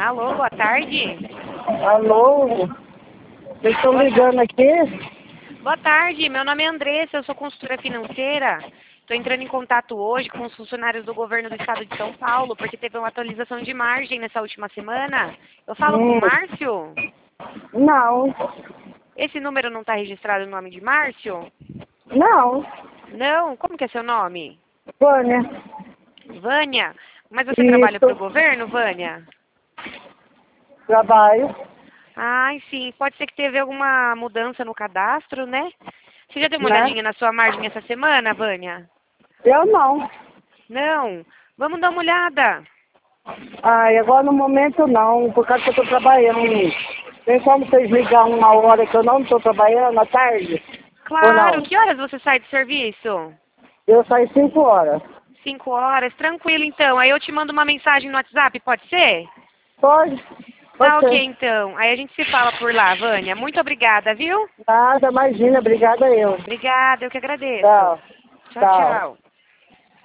Alô, boa tarde. Alô? Vocês estão ligando aqui? Boa tarde, meu nome é Andressa, eu sou consultora financeira. Estou entrando em contato hoje com os funcionários do governo do estado de São Paulo, porque teve uma atualização de margem nessa última semana. Eu falo com o Márcio? Não. Esse número não está registrado no nome de Márcio? Não. Não? Como que é seu nome? Vânia. Vânia? Mas você trabalha para o Isso. governo, Vânia? Trabalho. Ai, sim. Pode ser que teve alguma mudança no cadastro, né? Você já deu uma Né? olhadinha na sua margem essa semana, Vânia? Eu não. Não? Vamos dar uma olhada. Ai, agora no momento não, por causa que eu estou trabalhando. Tem como vocês ligar uma hora que eu não estou trabalhando à tarde? Ou Claro. não? Que horas você sai do serviço? Eu saio 5 horas. 5 horas. Tranquilo, então. Aí eu te mando uma mensagem no WhatsApp, pode ser? Pode? Tá Pode ok, ser. então. Aí a gente se fala por lá, Vânia. Muito obrigada, viu? Nada, imagina, obrigada eu. Obrigada, eu que agradeço. Tchau. Tchau, Tchau. tchau.